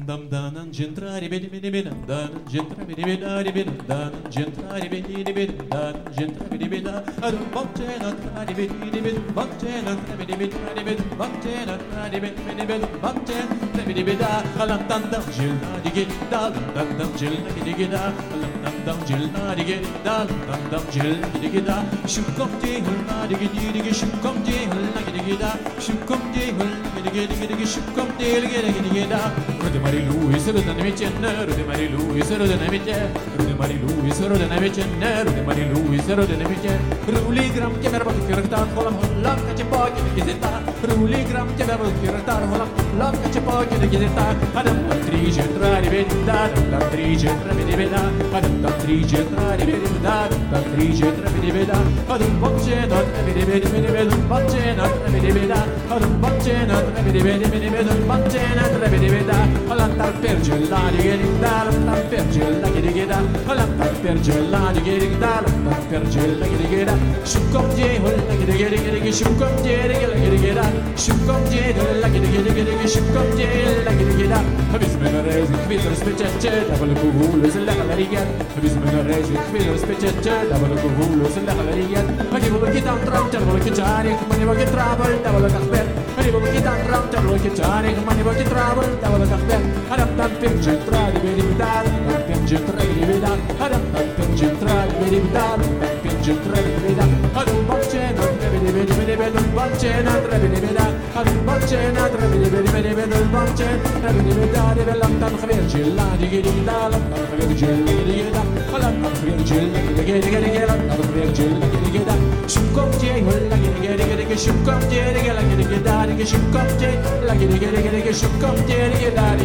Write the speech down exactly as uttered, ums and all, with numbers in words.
dam dan gentrare vedi vedi vedi dan gentrare vedi vedi vedi dan gentrare vedi vedi vedi dan gentrare vedi vedi ad un boccena tra di vedi vedi boccena tra vedi vedi vedi boccena tra di vedi vedi vedi boccena tra vedi vedi alla dan dan gilna di che dan dan dan gilna di che da alla dan dan gilna di che dan dan dan gilna di che da shukom di hulna di che di che shukom di hulna di che da shukom di hulna di che di che shukom di che di che da Rude Marilu is Rude Navicenne, Rude Marilu is Rude Navicenne, Rude Marilu is Rude Navicenne, Rude Marilu is Rude Navicenne, Ruli gram che verba che rata holam holam che c'è poi che zeta, Ruli gram che verba che rata holam holam che c'è poi che zeta, Adam attrice tra di verità, attrice tra di verità, Adam attrice tra di verità, attrice tra di verità, Adam boccena tra di verità, un boccena tra di verità, Adam boccena tra di verità, un boccena tra di verità. All'antar per gelare che rinda, all'antar per gelare che rigeda, all'antar per gelare che rinda, all'antar per gelare che rigeda, shukom je holla che rigeda che rigeda, shukom je rigeda che rigeda, shukom je holla che rigeda che rigeda, shukom je holla che rigeda, habis me la rezi, kvitter specece, da vole kuhulu se la galeriga, habis me la rezi, kvitter specece, da vole kuhulu se la galeriga, arrivo che tan tram, te vole che jari, come ne va che travel, da vole casper, arrivo che tan tram, te vole che jari, come ne va che travel, da vole casper. Adam dan per centrale verità, dan per centrale verità, Adam dan per centrale verità, dan per centrale verità, Adam boccena tre vedi vedi vedi vedi un boccena tre vedi verità, Adam boccena tre vedi vedi vedi vedi un boccena tre vedi verità, deve l'antan khaver jilla di di da l'antan khaver jilla di di da, l'antan khaver jilla di di di di l'antan khaver jilla di di da, shukom je holla di di di di shukom je di di di da di shukom je la di di di di shukom je di di da